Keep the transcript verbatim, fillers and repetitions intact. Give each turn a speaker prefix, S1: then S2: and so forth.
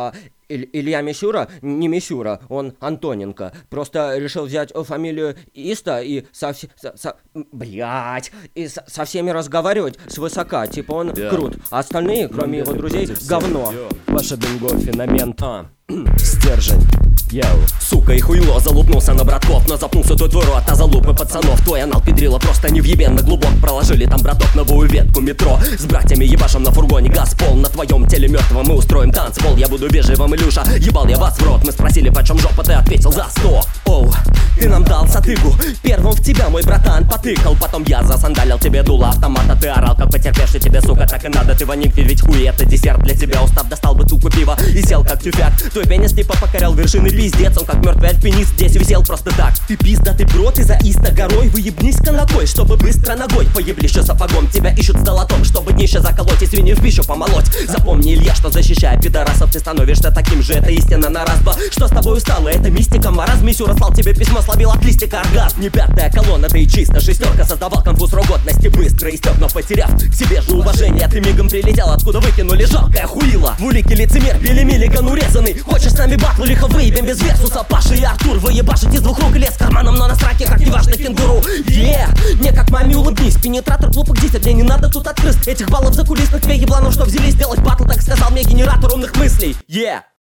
S1: А Иль- Илья Мисюра не Мисюра, он Антоненко. Просто решил взять фамилию Иста и со, вс- со, со- блядь, и со, со всеми разговаривать свысока. Типа он
S2: Yeah.
S1: крут, а остальные, кроме его друзей, говно.
S2: Паша Бинго, феномен. А. Стержень. Яу.
S3: Сука и хуйло, залупнулся на братков, но запнулся тут твой рот, а залупы пацанов. Твой анал педрила просто невъебенно глубок. Проложили там, браток, новую ветку метро. С братьями ебашем на фургоне газ пол. На твоем теле мертвом мы устроим танцпол. Я буду бежевым, Илюша, ебал я вас в рот. Мы спросили, почем жопа, ты ответил за сто. Оу, ты нам дал затыгу. Первым в тебя мой братан потыкал. Потом я засандалил тебе дуло автомата. Ты орал, как потерпевший тебе, сука, так и надо. Ты воник, ведь хуй, это десерт для тебя. Устав, достал бутылку пива и сел как тюфяк. Твой пенис типа покорял вершины, пиздец. Он как мертвый альпинист здесь висел просто так. Ты пизда, ты бро, ты за иста горой. Выебнись-ка ногой, чтобы быстро ногой поеблище сапогом. Тебя ищут с долотом, чтобы днище заколоть и свиньи в пищу помолоть. Запомни, Илья, что защищая пидорасов, ты становишься таким же, это истина на раз-два. Что с тобой устало, это мистика, маразм. Мисюра слал тебе письмо, словил от листика оргазм. Не пятая колонна, ты и чисто шестерка. Создавал конфуз роготности, быстро истек, но потеряв к себе же уважение. Ты мигом прилетел, откуда выкинули, жалкая хуила. В улике лицемер, били миллиган урезанный. Хочешь с нами батлу, лихо выебем без версуса. Паша и Артур, вы ебашите из двух рук и лез карманом, но на сраке, как неважно, кенгуру. Е, yeah. Не как маме улыбнись, пенетратор глупых десять, мне не надо тут открыть. Этих баллов закулисных тебе ебланов, что взялись делать батл, так сказал мне генератор умных мыслей. Е, yeah.